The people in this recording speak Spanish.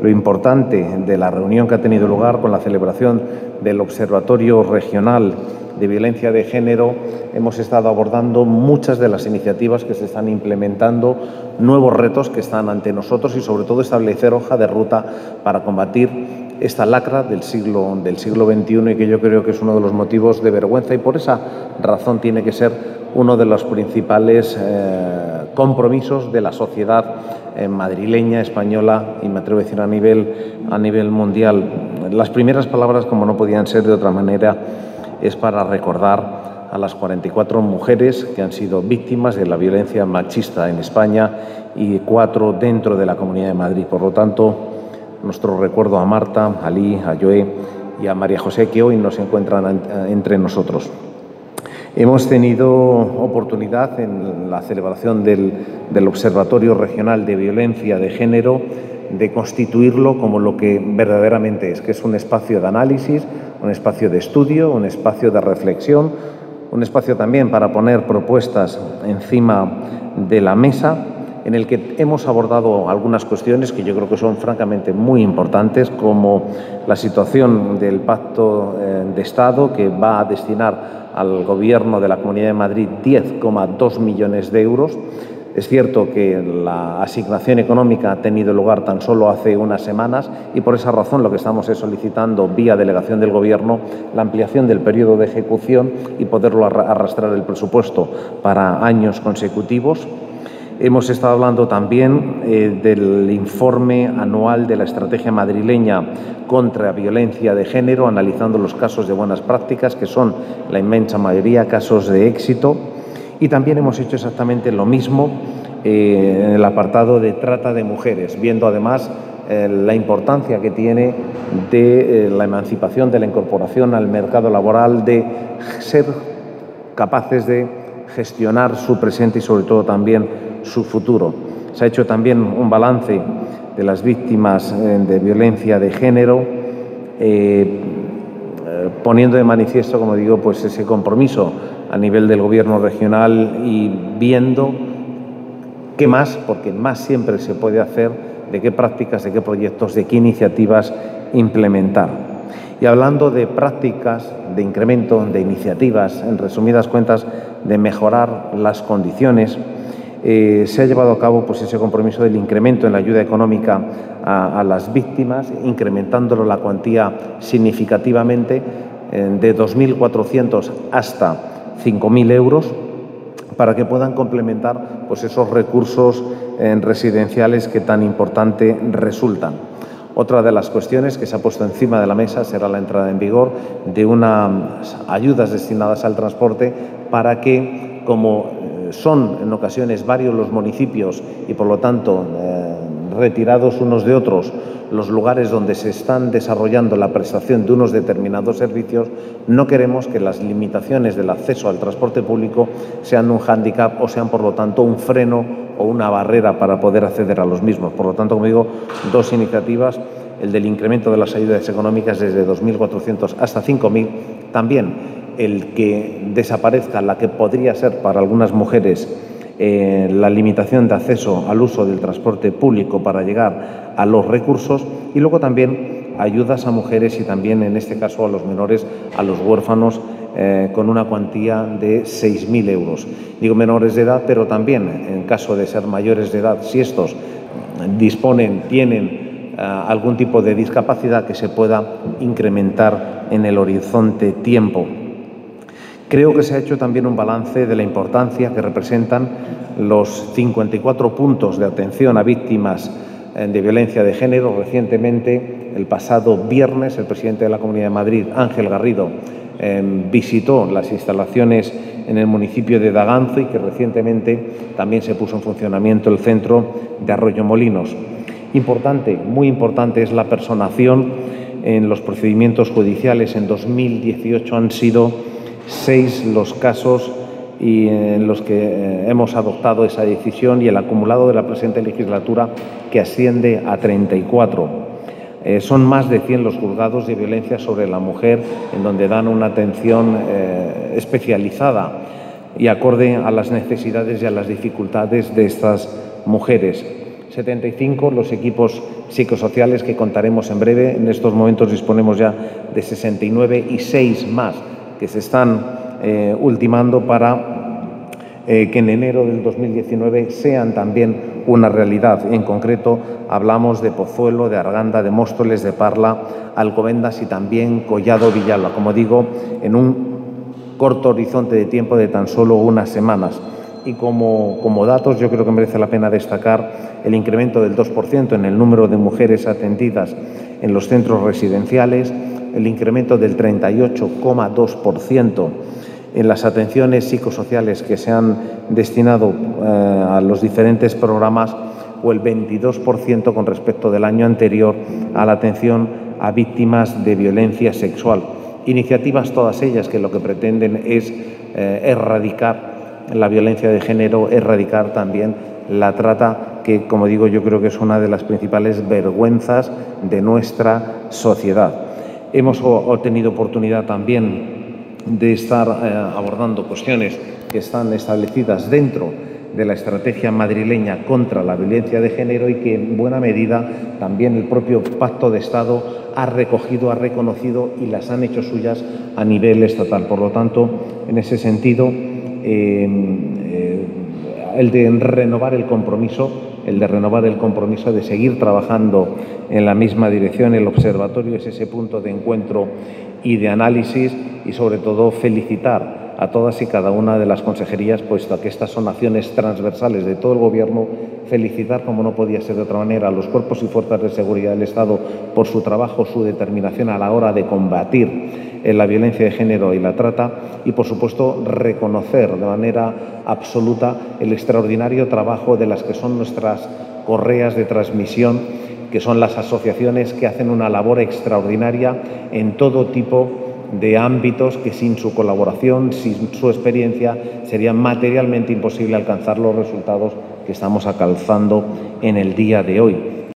lo importante de la reunión que ha tenido lugar con la celebración del Observatorio Regional de Violencia de Género, hemos estado abordando muchas de las iniciativas que se están implementando, nuevos retos que están ante nosotros y, sobre todo, establecer hoja de ruta para combatir esta lacra del siglo XXI y que yo creo que es uno de los motivos de vergüenza y por esa razón tiene que ser uno de los principales compromisos de la sociedad madrileña, española y me atrevo a decir a nivel mundial. Las primeras palabras, como no podían ser de otra manera, es para recordar a las 44 mujeres que han sido víctimas de la violencia machista en España y 4 dentro de la Comunidad de Madrid. Por lo tanto, nuestro recuerdo a Marta, a Lee, a Joé y a María José, que hoy no se encuentran entre nosotros. Hemos tenido oportunidad en la celebración del Observatorio Regional de Violencia de Género de constituirlo como lo que verdaderamente es, que es un espacio de análisis, un espacio de estudio, un espacio de reflexión, un espacio también para poner propuestas encima de la mesa, en el que hemos abordado algunas cuestiones que yo creo que son francamente muy importantes, como la situación del Pacto de Estado, que va a destinar al Gobierno de la Comunidad de Madrid 10,2 millones de euros. Es cierto que la asignación económica ha tenido lugar tan solo hace unas semanas y por esa razón lo que estamos es solicitando vía delegación del Gobierno la ampliación del periodo de ejecución y poderlo arrastrar el presupuesto para años consecutivos. Hemos estado hablando también del informe anual de la estrategia madrileña contra violencia de género, analizando los casos de buenas prácticas, que son la inmensa mayoría casos de éxito. Y también hemos hecho exactamente lo mismo en el apartado de trata de mujeres, viendo además la importancia que tiene de la emancipación, de la incorporación al mercado laboral, de ser capaces de gestionar su presente y sobre todo también su futuro. Se ha hecho también un balance de las víctimas de violencia de género, poniendo de manifiesto, como digo, pues ese compromiso a nivel del Gobierno regional y viendo qué más, porque más siempre se puede hacer, de qué prácticas, de qué proyectos, de qué iniciativas implementar. Y hablando de prácticas, de incremento, de iniciativas, en resumidas cuentas, de mejorar las condiciones, se ha llevado a cabo pues, ese compromiso del incremento en la ayuda económica a las víctimas, incrementándolo la cuantía significativamente de 2.400 hasta 5.000 euros para que puedan complementar pues, esos recursos residenciales que tan importante resultan. Otra de las cuestiones que se ha puesto encima de la mesa será la entrada en vigor de unas ayudas destinadas al transporte para que, como son en ocasiones varios los municipios y por lo tanto retirados unos de otros los lugares donde se están desarrollando la prestación de unos determinados servicios, no queremos que las limitaciones del acceso al transporte público sean un hándicap o sean por lo tanto un freno o una barrera para poder acceder a los mismos. Por lo tanto, como digo, 2 iniciativas, el del incremento de las ayudas económicas desde 2.400 hasta 5.000, también el que desaparezca la que podría ser para algunas mujeres la limitación de acceso al uso del transporte público para llegar a los recursos y luego también ayudas a mujeres y también en este caso a los menores, a los huérfanos con una cuantía de 6.000 euros. Digo menores de edad, pero también en caso de ser mayores de edad, si estos tienen algún tipo de discapacidad que se pueda incrementar en el horizonte tiempo. Creo que se ha hecho también un balance de la importancia que representan los 54 puntos de atención a víctimas de violencia de género. Recientemente, el pasado viernes, el presidente de la Comunidad de Madrid, Ángel Garrido, visitó las instalaciones en el municipio de Daganzo y que recientemente también se puso en funcionamiento el centro de Arroyomolinos. Importante, muy importante es la personación en los procedimientos judiciales. En 2018 han sido 6 los casos y en los que hemos adoptado esa decisión y el acumulado de la presente legislatura que asciende a 34. Son más de 100 los juzgados de violencia sobre la mujer en donde dan una atención especializada y acorde a las necesidades y a las dificultades de estas mujeres. 75 los equipos psicosociales que contaremos en breve. En estos momentos disponemos ya de 69 y 6 más que se están ultimando para que en enero del 2019 sean también una realidad. En concreto, hablamos de Pozuelo, de Arganda, de Móstoles, de Parla, Alcobendas y también Collado Villalba, como digo, en un corto horizonte de tiempo de tan solo unas semanas. Y como datos, yo creo que merece la pena destacar el incremento del 2% en el número de mujeres atendidas en los centros residenciales, el incremento del 38,2% en las atenciones psicosociales que se han destinado a los diferentes programas, o el 22% con respecto del año anterior a la atención a víctimas de violencia sexual. Iniciativas todas ellas que lo que pretenden es erradicar la violencia de género, erradicar también la trata, que, como digo, yo creo que es una de las principales vergüenzas de nuestra sociedad. Hemos tenido oportunidad también de estar abordando cuestiones que están establecidas dentro de la estrategia madrileña contra la violencia de género y que en buena medida también el propio Pacto de Estado ha recogido, ha reconocido y las han hecho suyas a nivel estatal. Por lo tanto, en ese sentido, el de renovar el compromiso de seguir trabajando en la misma dirección. El observatorio es ese punto de encuentro y de análisis, y sobre todo felicitar a todas y cada una de las consejerías, puesto que estas son acciones transversales de todo el Gobierno. Felicitar, como no podía ser de otra manera, a los cuerpos y fuerzas de seguridad del Estado por su trabajo, su determinación a la hora de combatir la violencia de género y la trata, y por supuesto reconocer de manera absoluta el extraordinario trabajo de las que son nuestras correas de transmisión, que son las asociaciones que hacen una labor extraordinaria en todo tipo de ámbitos, que sin su colaboración, sin su experiencia, sería materialmente imposible alcanzar los resultados que estamos alcanzando en el día de hoy.